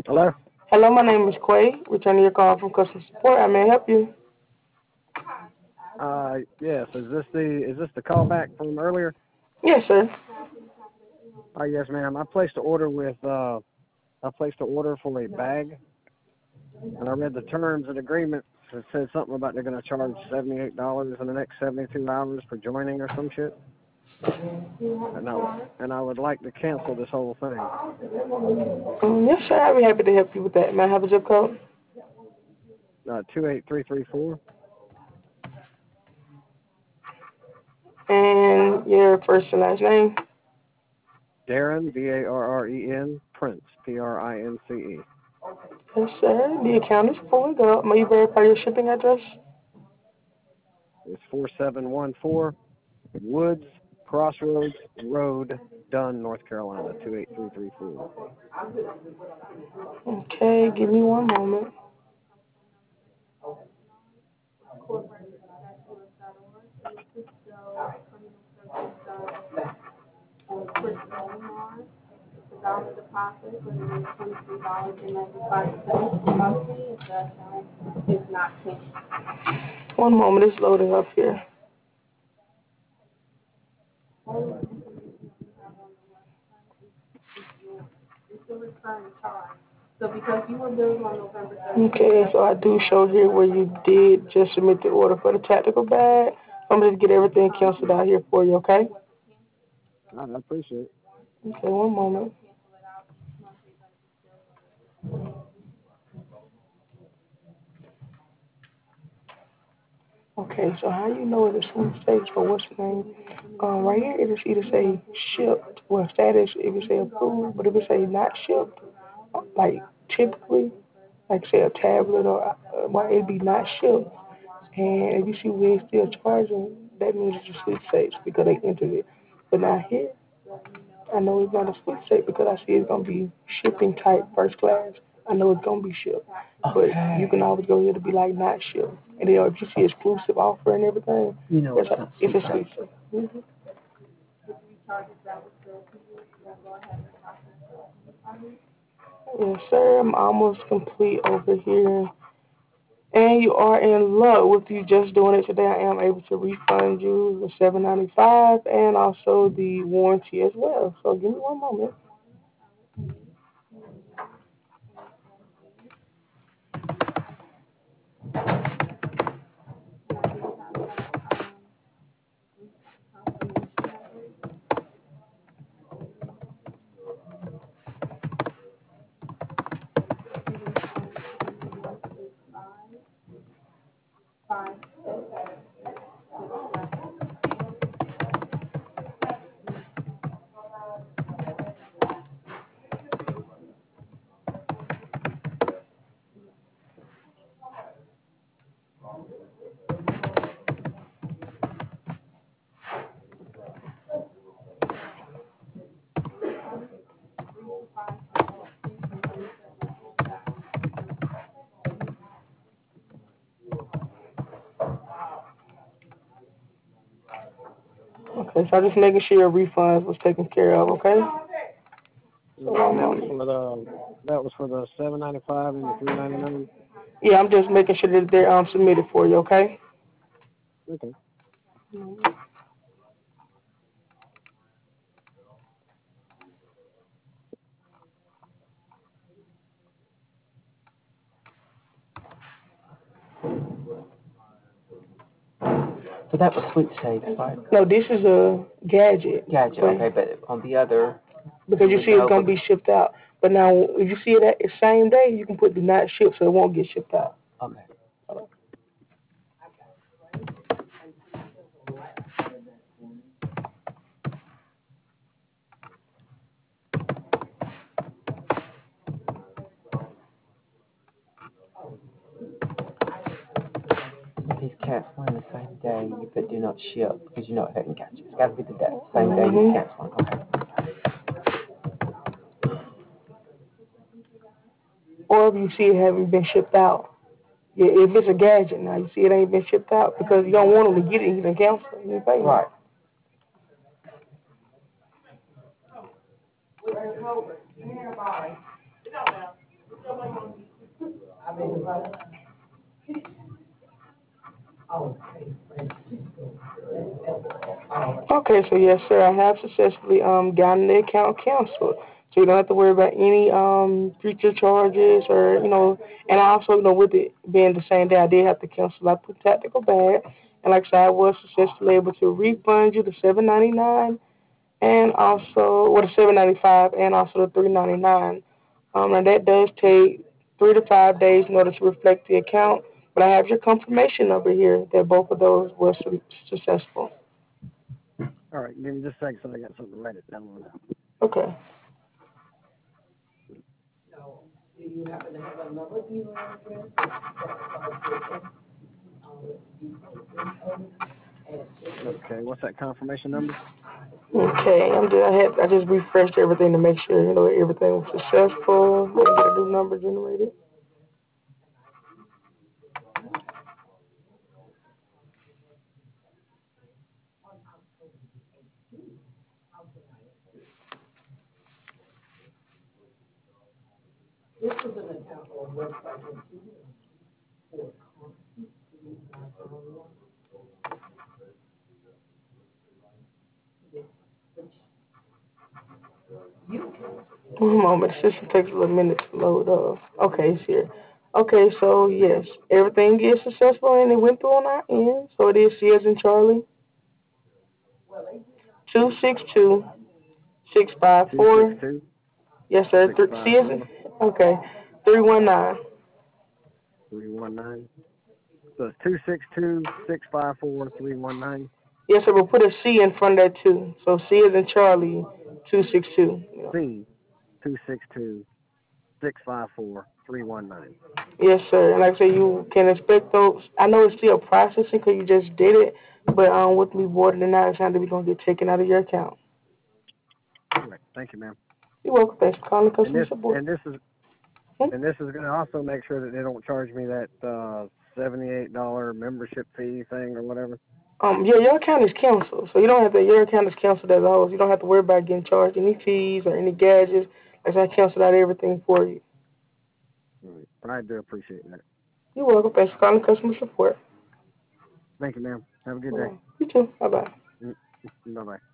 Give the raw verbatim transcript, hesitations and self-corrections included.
Hello? Hello, my name is Quay. Returning your call from customer support. I may help you. Uh, yes. Is this the is this the callback from earlier? Yes, sir. Oh, yes, ma'am. I placed an order with uh, I placed an order for a bag, and I read the terms and agreement. It said something about they're going to charge seventy-eight dollars in the next seventy-two hours for joining or some shit. And I and I would like to cancel this whole thing. Um, yes, sir. I'll be happy to help you with that. May I have a zip code? Uh, two eight three three four. And your first and last name? Darren, D A R R E N, Prince, P R I N C E. Yes, sir. The account is pulling up. May you verify your shipping address? It's four seven one four Woods Crossroads Road, Dunn, North Carolina, two eight three three four. Okay, give me one moment. One moment. It's loading up here. Okay, so I do show here where you did just submit the order for the tactical bag. I'm going to get everything canceled out here for you, okay? I appreciate it. Okay, one moment. Okay, so how you know it's a sweepstakes for what's the name? Um, right here, it'll either say shipped, well, status, if it say approved, but if it say not shipped, like typically, like say a tablet or, uh, well, it'd be not shipped. And if you see where it's still charging, that means it's a sweepstakes because they entered it. But now here, I know it's not a sweepstakes because I see it's going to be shipping type first class. I know it's going to be shipped. But you can always go here to be like not shipped. And then if you see exclusive offer and everything, You know it's it's a, not it's a sweepstakes. sweepstakes. Mm-hmm. Yes, sir. I'm almost complete over here. And you are in luck with you just doing it today. I am able to refund you the seven ninety five and also the warranty as well. So give me one moment. Okay, so I'm just making sure your refunds was taken care of, okay? So Okay, one and that was moment. for the that was for the seven ninety five and the three ninety nine. Yeah, I'm just making sure that they're um, submitted for you, okay? Okay. So that was sweepstakes, right? No, this is a gadget. Gotcha. But Okay, but on the other, because you you went see to it's gonna Hope. be shipped out. But now if you see it at the same day, you can put the not shipped so it won't get shipped out. Okay. If he's canceling the same day, you put do not ship because you know it hadn't got you. It's got to be the day, same day he's Mm-hmm. canceling. Okay. Or if you see it haven't been shipped out. Yeah, if it's a gadget now, you see it ain't been shipped out because you don't want them to get it, you can cancel it, you pay me. Right. Okay, so yes, sir, I have successfully um gotten the account canceled. So you don't have to worry about any um future charges or you know. And I also you know with it being the same day, I did have to cancel out the tactical bag. And like I said, I was successfully able to refund you the seven ninety nine and also well the seven ninety five and also the three ninety nine. Um, and that does take three to five days in order to reflect the account. But I have your confirmation number here that both of those were su- successful. All right, give me just a second so I got something to write it down on. Okay. Okay, what's that confirmation number? Okay, I'm just, I had I just refreshed everything to make sure you know everything was successful. Let me get a new number generated. One moment, the system takes a little minute to load up. Okay, it's here. Okay, so yes, everything is successful and it went through on our end. So it is C as in Charlie. Two six two six five Two six four. two Yes, sir. six Th- C five as in four okay. Three one nine. three one nine. So it's two six two six five four three one nine. Yes, sir. We'll put a C in front of that too. So C as in Charlie. Two six two. C two six two six five four three one nine. Yes, sir. And like I say, you can expect those. I know it's still processing because you just did it, but um, with me boarding it out, it's not that we're gonna get taken out of your account. All right, thank you, ma'am. You're welcome. Thanks for calling And customer this support. and this is Hmm? and this is going to also make sure that they don't charge me that uh, seventy-eight dollar membership fee thing or whatever. Um, yeah, your account is canceled, so you don't have to. Your account is canceled as a whole. So you don't have to worry about getting charged any fees or any gadgets. Like I canceled out everything for you. All right. But I do appreciate that. You're welcome. Thanks for calling customer support. Thank you, ma'am. Have a good day. Well, you too. Bye bye. Bye bye.